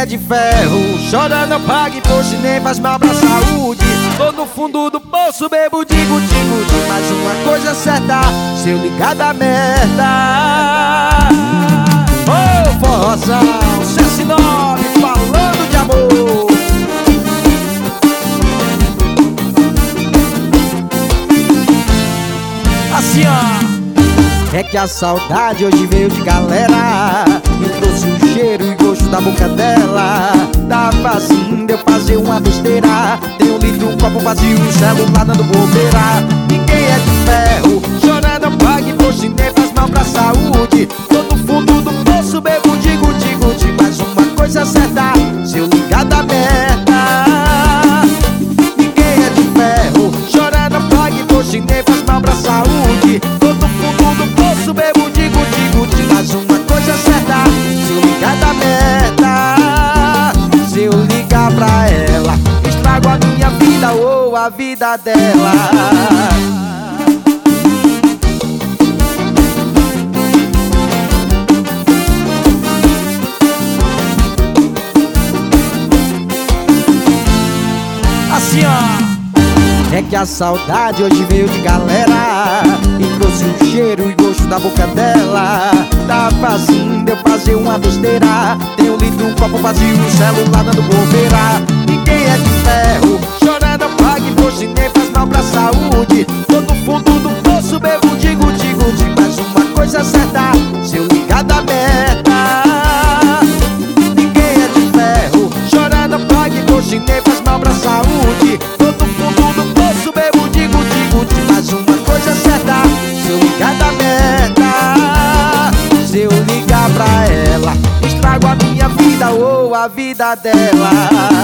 é de ferro chora, não pague imposto, nem faz mal pra saúde. Tô no fundo do poço, bebo de guti-guti. Mas uma coisa é certa, se eu ligar da merda. Ô, forrozão, CS9 falando de amor. Assim, ó. É que a saudade hoje veio de galera e trouxe o cheiro e gosto da boca dela. Tá facinho de eu fazer uma besteira. Tem um litro, um copo vazio e o celular dando bobeira. Ninguém é de ferro, chora, não pague imposto, nem faz mal pra saúde. Tô no fundo do poço, bebo de guti-guti. Mas uma coisa é certa, se eu ligar da merda. Ninguém é de ferro, chora, não pague imposto, nem faz mal pra saúde. Tô no fundo do poço, bebo de guti-guti. Mas uma coisa é certa, se eu ligar da merda. Se eu ligar pra ela, estrago a minha vida ou a vida dela. Assim, ó. É que a saudade hoje veio de galera e trouxe o cheiro e gosto da boca dela. Tá facinho de eu fazer uma besteira. Tem um litro, um copo vazio e o celular dando bobeira. Ninguém é de ferro, chora, não pague imposto, nem faz mal pra saúde. Tô no fundo do poço, bebo de guti-guti. Mas uma coisa é certa, se eu ligar da merda. Ninguém é de ferro, chora, não pague imposto, nem faz mal pra saúde. Tô no fundo do poço, bebo de guti-guti. Mas uma coisa é certa, se eu ligar da merda. Se eu ligar pra ela, estrago a minha vida ou a vida dela.